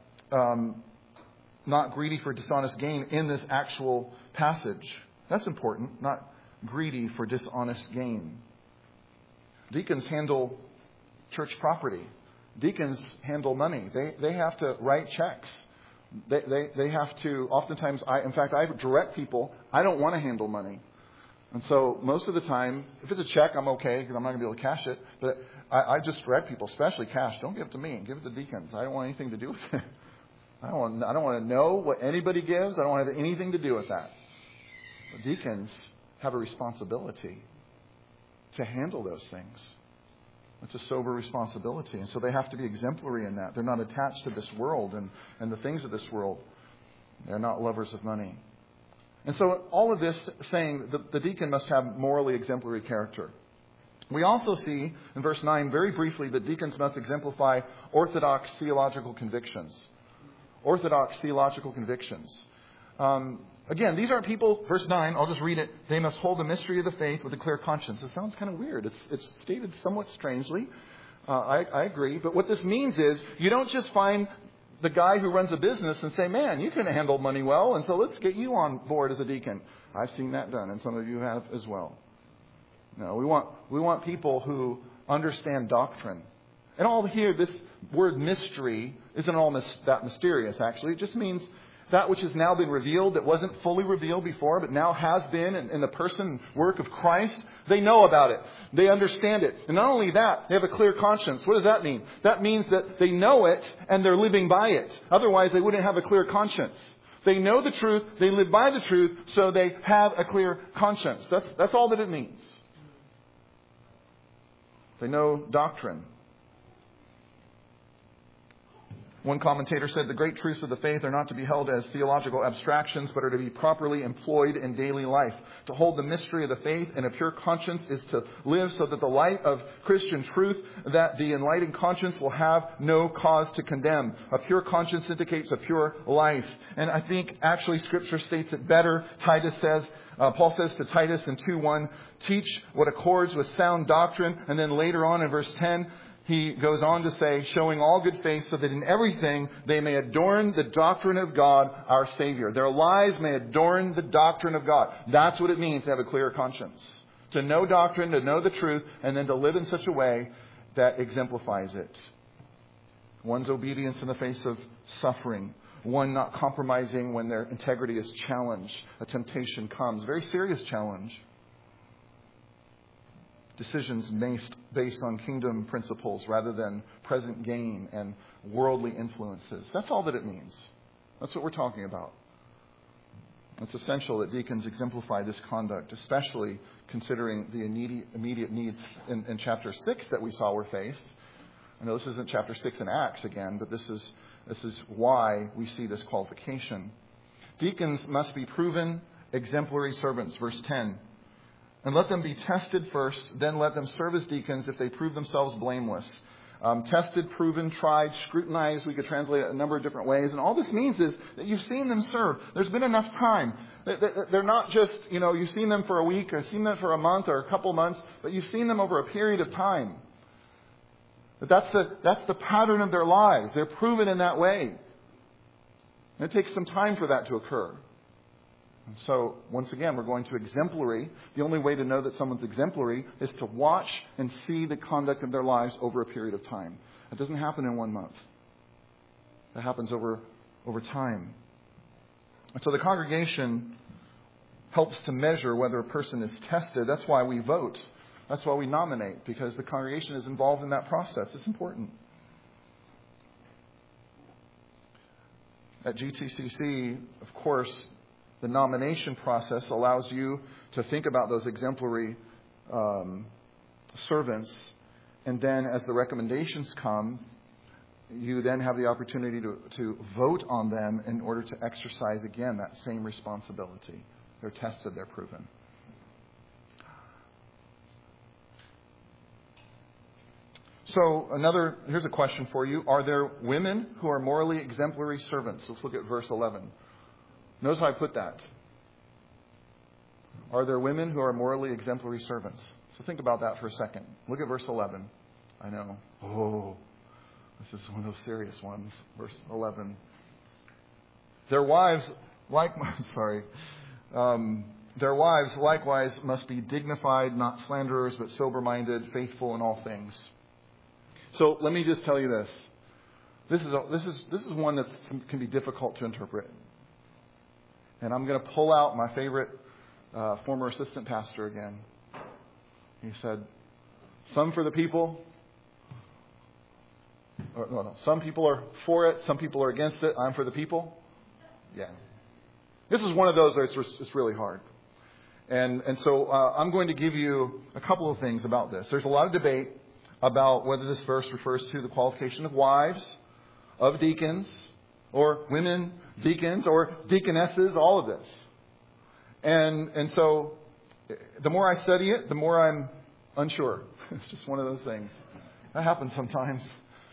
not greedy for dishonest gain in this actual passage. That's important. Not greedy for dishonest gain. Deacons handle church property. Deacons handle money. They have to write checks. They have to, oftentimes, I direct people. I don't want to handle money. And so most of the time, if it's a check, I'm okay because I'm not going to be able to cash it. But I just direct people, especially cash. Don't give it to me. Give it to deacons. I don't want anything to do with it. I don't want to know what anybody gives. I don't want to have anything to do with that. But deacons have a responsibility to handle those things. It's a sober responsibility. And so they have to be exemplary in that. They're not attached to this world and the things of this world. They're not lovers of money. And so all of this saying that the deacon must have morally exemplary character. We also see in verse 9 very briefly that deacons must exemplify orthodox theological convictions. Orthodox theological convictions. Again, these aren't people, verse 9, I'll just read it. They must hold the mystery of the faith with a clear conscience. It sounds kind of weird. It's stated somewhat strangely. I agree. But what this means is you don't just find the guy who runs a business and say, man, you can handle money well, and so let's get you on board as a deacon. I've seen that done, and some of you have as well. No, we want people who understand doctrine. And all here, this word mystery isn't all that mysterious, actually. It just means that which has now been revealed that wasn't fully revealed before, but now has been in the person and work of Christ. They know about it. They understand it. And not only that, they have a clear conscience. What does that mean? That means that they know it and they're living by it. Otherwise, they wouldn't have a clear conscience. They know the truth. They live by the truth. So they have a clear conscience. That's all that it means. They know doctrine. One commentator said the great truths of the faith are not to be held as theological abstractions, but are to be properly employed in daily life. To hold the mystery of the faith in a pure conscience is to live so that the light of Christian truth, that the enlightened conscience will have no cause to condemn. A pure conscience indicates a pure life. And I think actually Scripture states it better. Paul says to Titus in 2:1, teach what accords with sound doctrine. And then later on in verse 10, he goes on to say, showing all good faith so that in everything they may adorn the doctrine of God, our Savior. Their lives may adorn the doctrine of God. That's what it means to have a clear conscience. To know doctrine, to know the truth, and then to live in such a way that exemplifies it. One's obedience in the face of suffering. one not compromising when their integrity is challenged. A temptation comes. Very serious challenge. Decisions based on kingdom principles rather than present gain and worldly influences. That's all that it means. That's what we're talking about. It's essential that deacons exemplify this conduct, especially considering the immediate needs in chapter 6 that we saw were faced. I know this isn't chapter 6 in Acts again, but this is why we see this qualification. Deacons must be proven exemplary servants, verse 10. And let them be tested first, then let them serve as deacons if they prove themselves blameless. Tested, proven, tried, scrutinized. We could translate it a number of different ways. And all this means is that you've seen them serve. There's been enough time. They're not just, you've seen them for a week or seen them for a month or a couple months, but you've seen them over a period of time. But that's the pattern of their lives. They're proven in that way. And it takes some time for that to occur. And so, once again, we're going to exemplary. The only way to know that someone's exemplary is to watch and see the conduct of their lives over a period of time. It doesn't happen in 1 month. It happens over time. And so the congregation helps to measure whether a person is tested. That's why we vote. That's why we nominate, because the congregation is involved in that process. It's important. At GTCC, of course, the nomination process allows you to think about those exemplary servants. And then as the recommendations come, you then have the opportunity to vote on them in order to exercise, again, that same responsibility. They're tested, they're proven. So here's a question for you. Are there women who are morally exemplary servants? Let's look at verse 11. Notice how I put that. Are there women who are morally exemplary servants? So think about that for a second. Look at verse 11. I know. Oh, this is one of those serious ones. Verse 11. Their wives likewise must be dignified, not slanderers, but sober-minded, faithful in all things. So let me just tell you this. This is one that can be difficult to interpret. And I'm going to pull out my favorite former assistant pastor again. He said, some for the people. Some people are for it. Some people are against it. I'm for the people. Yeah. This is one of those where it's really hard. And so I'm going to give you a couple of things about this. There's a lot of debate about whether this verse refers to the qualification of wives, of deacons, or women deacons, or deaconesses, all of this. And so the more I study it, the more I'm unsure. It's just one of those things. That happens sometimes.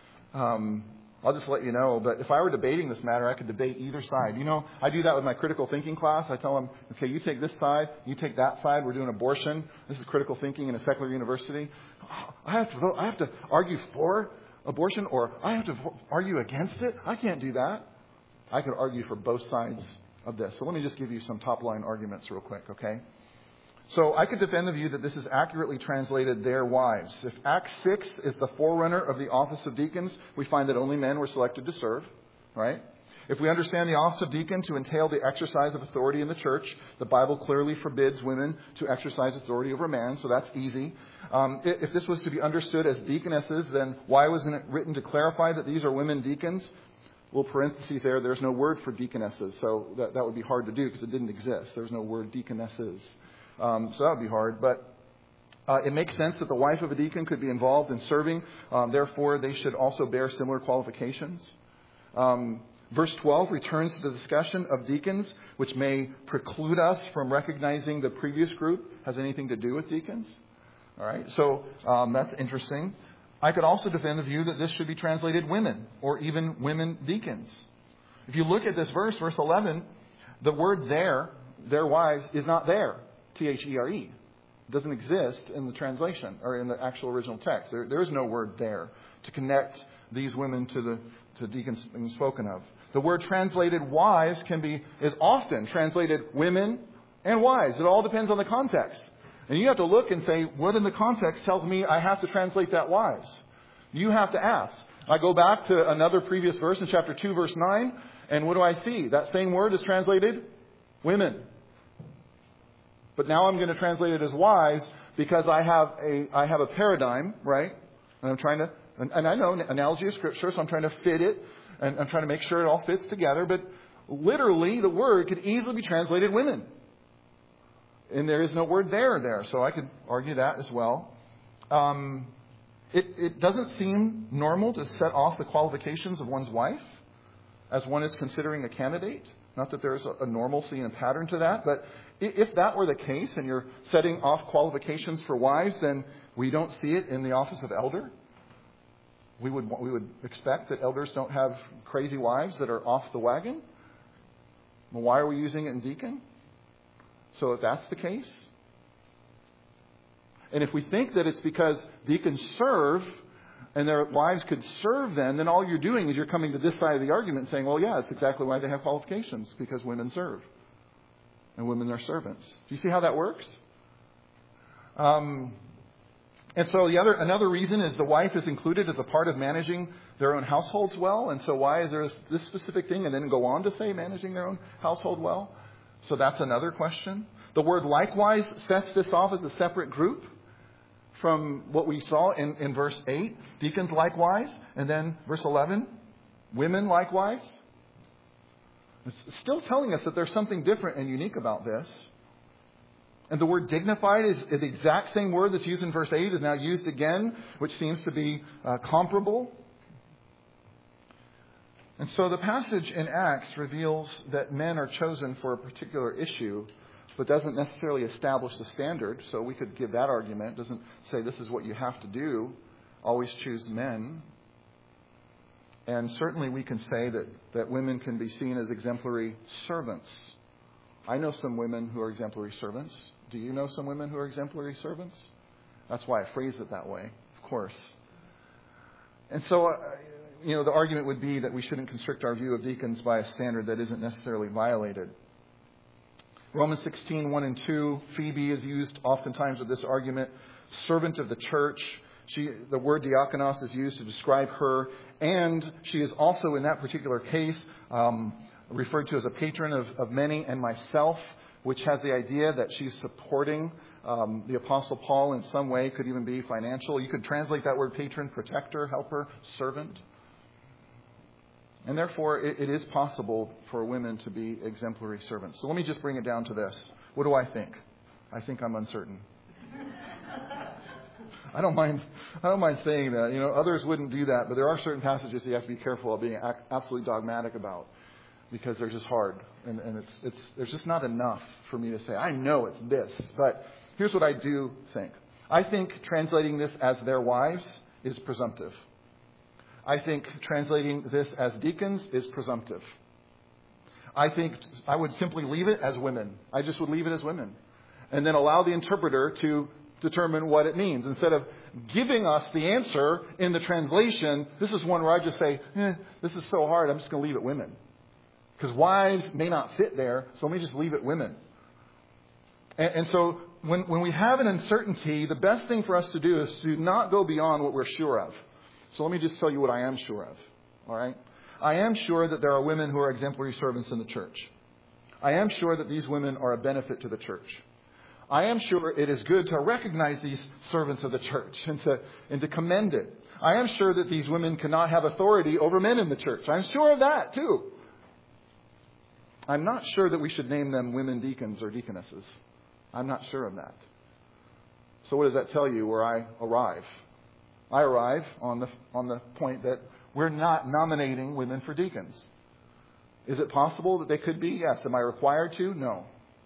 I'll just let you know. But if I were debating this matter, I could debate either side. I do that with my critical thinking class. I tell them, okay, you take this side, you take that side. We're doing abortion. This is critical thinking in a secular university. I have to vote. I have to argue for abortion, or I have to argue against it. I can't do that. I could argue for both sides of this. So let me just give you some top-line arguments real quick, okay? So I could defend the view that this is accurately translated, their wives. If Acts 6 is the forerunner of the office of deacons, we find that only men were selected to serve, right? If we understand the office of deacon to entail the exercise of authority in the church, the Bible clearly forbids women to exercise authority over man, so that's easy. If this was to be understood as deaconesses, then why wasn't it written to clarify that these are women deacons? Little parentheses there's no word for deaconesses, so that would be hard to do because it didn't exist. There's no word deaconesses. So that would be hard, but it makes sense that the wife of a deacon could be involved in serving. Therefore, they should also bear similar qualifications. Verse 12 returns to the discussion of deacons, which may preclude us from recognizing the previous group has anything to do with deacons. All right, so that's interesting. I could also defend the view that this should be translated women or even women deacons. If you look at this verse 11, the word their wives, is not there. There. It doesn't exist in the translation or in the actual original text. There is no word there to connect these women to deacons being spoken of. The word translated wives is often translated women and wives. It all depends on the context. And you have to look and say, what in the context tells me I have to translate that wives? You have to ask. I go back to another previous verse in chapter 2, verse 9. And what do I see? That same word is translated women. But now I'm going to translate it as wives because I have a paradigm, right? And I'm trying to, and I know analogy of Scripture, so I'm trying to fit it, and I'm trying to make sure it all fits together. But literally, the word could easily be translated women. And there is no word there. So I could argue that as well. It doesn't seem normal to set off the qualifications of one's wife as one is considering a candidate. Not that there's a normalcy and a pattern to that, but if that were the case and you're setting off qualifications for wives, then we don't see it in the office of elder. We would expect that elders don't have crazy wives that are off the wagon. Well, why are we using it in deacon? So if that's the case, and if we think that it's because deacons serve and their wives could serve then all you're doing is you're coming to this side of the argument and saying, well, yeah, that's exactly why they have qualifications, because women serve and women are servants. Do you see how that works? And so another reason is the wife is included as a part of managing their own households well. And so why is there this specific thing and then go on to say managing their own household well? So that's another question. The word likewise sets this off as a separate group from what we saw in verse 8. Deacons likewise. And then verse 11, women likewise. It's still telling us that there's something different and unique about this. And the word dignified is the exact same word that's used in verse 8 is now used again, which seems to be comparable. And so the passage in Acts reveals that men are chosen for a particular issue, but doesn't necessarily establish the standard. So we could give that argument. It doesn't say this is what you have to do. Always choose men. And certainly we can say that women can be seen as exemplary servants. I know some women who are exemplary servants. Do you know some women who are exemplary servants? That's why I phrase it that way, of course. And so, the argument would be that we shouldn't constrict our view of deacons by a standard that isn't necessarily violated. Romans 16, 1 and 2, Phoebe is used oftentimes with this argument. Servant of the church. The word diakonos is used to describe her. And she is also, in that particular case, referred to as a patron of many and myself, which has the idea that she's supporting the Apostle Paul in some way. Could even be financial. You could translate that word patron, protector, helper, servant. And therefore, it is possible for women to be exemplary servants. So let me just bring it down to this. What do I think? I think I'm uncertain. I don't mind saying that. Others wouldn't do that, but there are certain passages you have to be careful of being absolutely dogmatic about, because they're just hard, and there's just not enough for me to say I know it's this. But here's what I do think. I think translating this as their wives is presumptive. I think translating this as deacons is presumptive. I think I would simply leave it as women. I just would leave it as women. And then allow the interpreter to determine what it means. Instead of giving us the answer in the translation, this is one where I just say, this is so hard, I'm just going to leave it women. Because wives may not fit there, so let me just leave it women. And so when we have an uncertainty, the best thing for us to do is to not go beyond what we're sure of. So let me just tell you what I am sure of. All right? I am sure that there are women who are exemplary servants in the church. I am sure that these women are a benefit to the church. I am sure it is good to recognize these servants of the church and to commend it. I am sure that these women cannot have authority over men in the church. I'm sure of that too. I'm not sure that we should name them women deacons or deaconesses. I'm not sure of that. So what does that tell you where I arrive? I arrive on the point that we're not nominating women for deacons. Is it possible that they could be? Yes. Am I required to? No.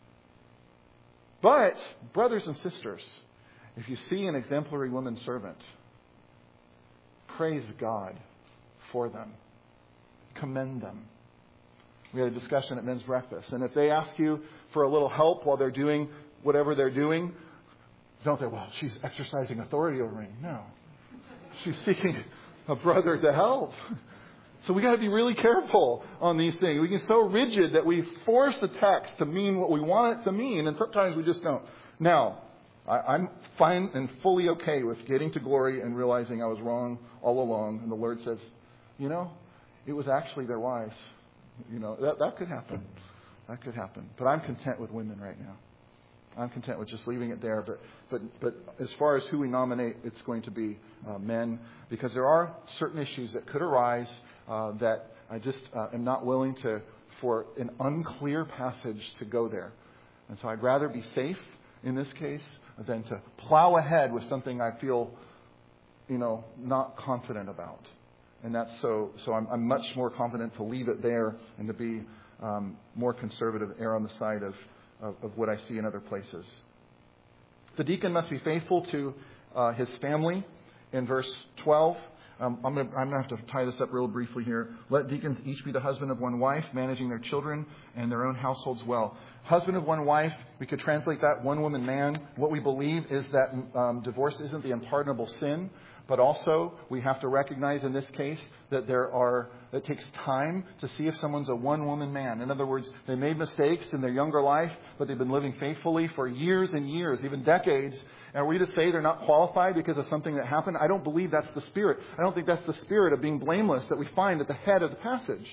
But, brothers and sisters, if you see an exemplary woman servant, praise God for them. Commend them. We had a discussion at men's breakfast. And if they ask you for a little help while they're doing whatever they're doing, don't say, well, she's exercising authority over me. No. She's seeking a brother to help. So we got to be really careful on these things. We get so rigid that we force the text to mean what we want it to mean, and sometimes we just don't. Now, I'm fine and fully okay with getting to glory and realizing I was wrong all along. And the Lord says, it was actually their wives. That could happen. That could happen. But I'm content with women right now. I'm content with just leaving it there. But as far as who we nominate, it's going to be men, because there are certain issues that could arise that I just am not willing for an unclear passage to go there. And so I'd rather be safe in this case than to plow ahead with something I feel, not confident about. And that's so I'm much more confident to leave it there and to be more conservative, err on the side of what I see in other places. The deacon must be faithful to his family in verse 12. I'm going to have to tie this up real briefly here. Let deacons each be the husband of one wife, managing their children and their own households well. Husband of one wife, we could translate that one woman man. What we believe is that divorce isn't the unpardonable sin, but also we have to recognize in this case that it takes time to see if someone's a one-woman man. In other words, they made mistakes in their younger life, but they've been living faithfully for years and years, even decades. And are we to say they're not qualified because of something that happened? I don't believe that's the spirit. I don't think that's the spirit of being blameless that we find at the head of the passage.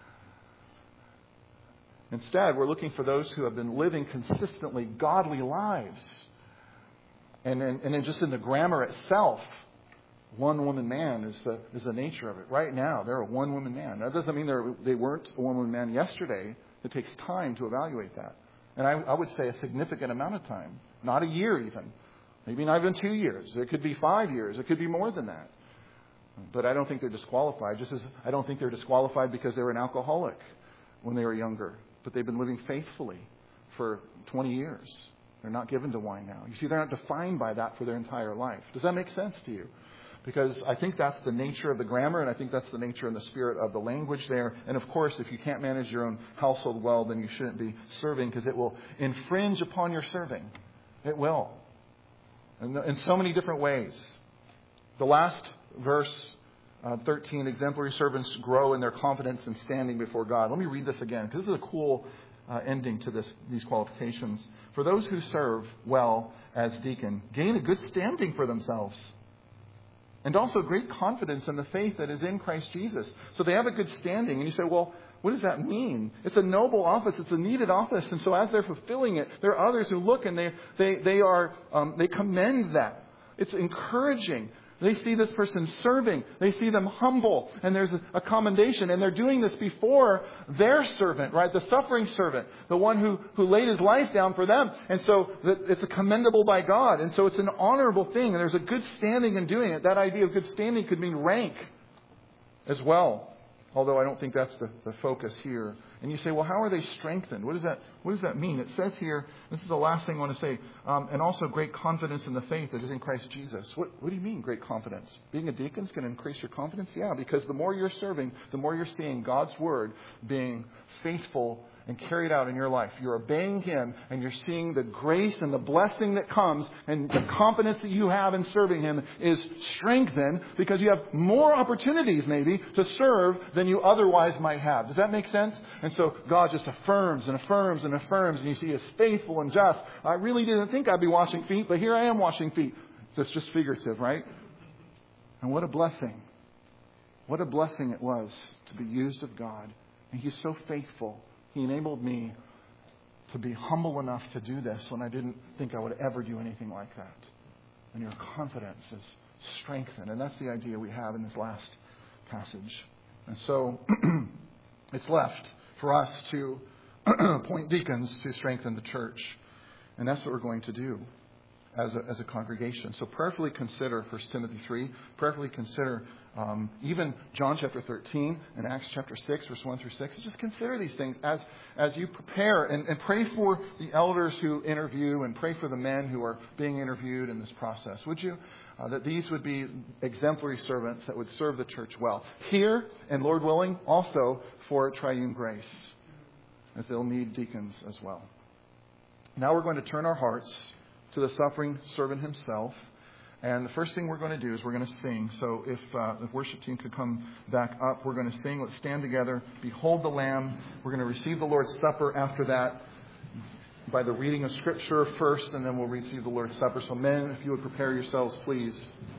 Instead, we're looking for those who have been living consistently godly lives. And then just in the grammar itself, one-woman man is the nature of it. Right now, they're a one-woman man. That doesn't mean they weren't a one-woman man yesterday. It takes time to evaluate that. And I would say a significant amount of time. Not a year even. Maybe not even 2 years. It could be 5 years. It could be more than that. But I don't think they're disqualified. Just as I don't think they're disqualified because they were an alcoholic when they were younger. But they've been living faithfully for 20 years. They're not given to wine now. You see, they're not defined by that for their entire life. Does that make sense to you? Because I think that's the nature of the grammar, and I think that's the nature and the spirit of the language there. And of course, if you can't manage your own household well, then you shouldn't be serving, because it will infringe upon your serving. It will. In so many different ways. The last verse, 13, exemplary servants grow in their confidence and standing before God. Let me read this again, because this is a cool ending to these qualifications. For those who serve well as deacon, gain a good standing for themselves. And also great confidence in the faith that is in Christ Jesus. So they have a good standing. And you say, well, what does that mean? It's a noble office. It's a needed office. And so as they're fulfilling it, there are others who look and they commend that. It's encouraging. They see this person serving. They see them humble. And there's a commendation. And they're doing this before their servant, right? The suffering servant. The one who laid his life down for them. And so it's commendable by God. And so it's an honorable thing. And there's a good standing in doing it. That idea of good standing could mean rank as well. Although I don't think that's the focus here. And you say, well, how are they strengthened? What does that mean? It says here, this is the last thing I want to say, and also great confidence in the faith that is in Christ Jesus. What do you mean, great confidence? Being a deacon is going to increase your confidence? Yeah, because the more you're serving, the more you're seeing God's word being faithful and carried out in your life. You're obeying Him, and you're seeing the grace and the blessing that comes, and the confidence that you have in serving Him is strengthened because you have more opportunities maybe to serve than you otherwise might have. Does that make sense? And so God just affirms and affirms and affirms, and you see He is faithful and just. I really didn't think I'd be washing feet, but here I am washing feet. That's just figurative, right? And what a blessing. What a blessing it was to be used of God. And He's so faithful. He enabled me to be humble enough to do this when I didn't think I would ever do anything like that. And your confidence is strengthened. And that's the idea we have in this last passage. And so it's left for us to appoint deacons to strengthen the church. And that's what we're going to do as a congregation. So prayerfully consider 1 Timothy 3. Prayerfully consider even John chapter 13 and Acts chapter 6, verse 1 through 6. Just consider these things as you prepare and pray for the elders who interview and pray for the men who are being interviewed in this process. Would you? That these would be exemplary servants that would serve the church well. Here, and Lord willing, also for Triune Grace, as they'll need deacons as well. Now we're going to turn our hearts to the suffering servant himself. And the first thing we're going to do is we're going to sing. So if the worship team could come back up, we're going to sing. Let's stand together. Behold the Lamb. We're going to receive the Lord's Supper after that by the reading of Scripture first, and then we'll receive the Lord's Supper. So men, if you would prepare yourselves, please.